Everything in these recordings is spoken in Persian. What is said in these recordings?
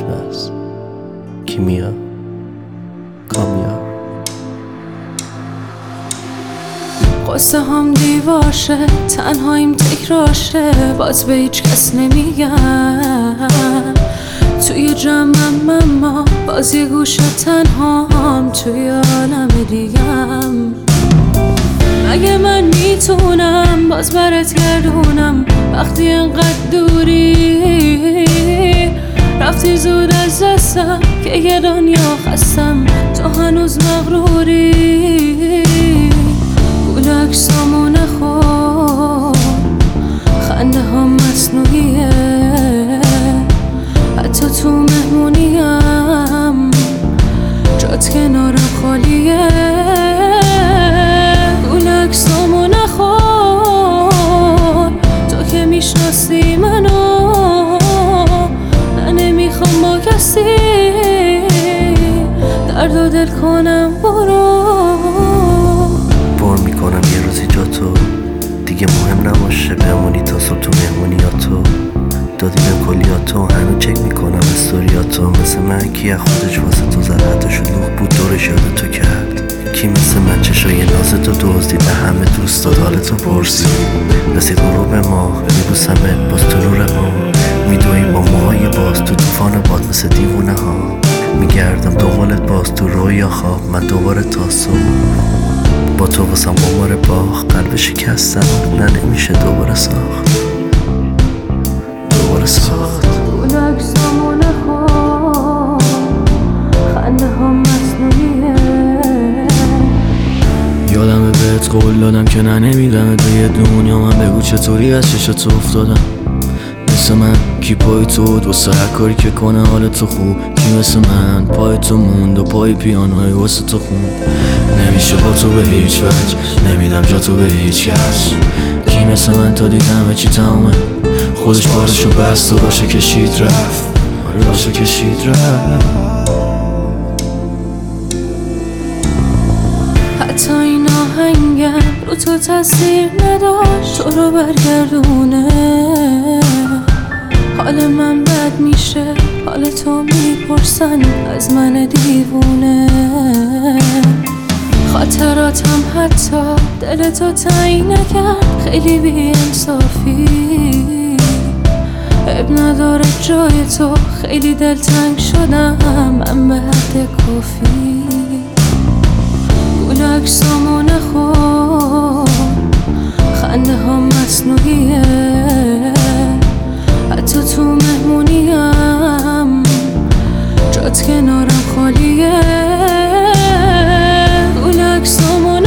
از کیمیا کامیاب. قصه هم دیواشه، تنهاییم تکراشه، باز به هیچ کس نمیگم. توی جمعم اما باز یه گوشه تنهام، توی عالم دیگم. مگه من میتونم باز برات گردونم وقتی انقدر دوری؟ رفتی زود از دستم که یه دنیا خستم، تو هنوز مغروری. گول عکسامو نخور، خنده ها مصنوعیه، حتی تو مهمونیم جات کنارم خالیه. گول عکسامو نخور، تو که میشناسی منو، من نمیخوام با کسی درد و دل کنم. برو پر میکنم یه روزی جا تو، دیگه مهم نباشه بمونی تا صبح تو مهمونیاتو. دادی بهم کلیاتو، هنو چک میکنم استوریاتو. مثل من کی از خودش واسه تو زد، حتی شلوغ بود دورش یاد تو کرد. کی مثل من چشای نازتو دزدید، به همه دوست داد حالتو پرسید. رسید غروب ما میبوسمت باز تو نور ما، میدویم با موهای باز تو طوفان باد مثل دیوونه ها. میگردم دنبالت باز تو رویا خواب، من دوباره تا صبح با تو واسم قمار باخ. قلب شکستم نه نمیشه دوباره ساخت، دوباره ساخت. گول عکسامو نخور، خنده ها مصنوعیه. یادمه بهت قول دادم که نه نمیدم به یه دنیا. من بگو چطوری از چشات افتادم، مثل من کی پای تو بود واسه هر کاری که کنه حال تو خوب؟ کی مثل من پای تو موند و پای پیانوی واسه تو خوند؟ نمیشه با تو به هیچ وجه، نمیدم جا تو به هیچ کس. کی مثل من تا دیدم چی تمومه، خودش بارشو بست و باشه کشید رفت، آره باشه کشید رفت. حتی این آهنگم رو تو تاثیر نداشت، تو رو برگردونه. حال من بد میشه، حال تو میپرسن از من دیوونه. خاطراتم حتی دل تو تعیین نکرد، خیلی بی انصافی. اب نداره جای تو، خیلی دلتنگ شدم من به حد کافی. گول عکسامو نخور، خنده ها مصنوعیه، حتی تو مهمونیم جات کنارم خالیه. گول عکسامو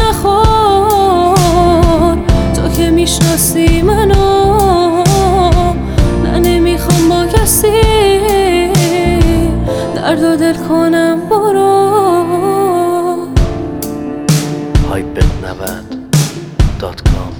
نخور، تو که میشناسی منو، نه نمیخوام با کسی درد و دل کنم. برو hypet90.com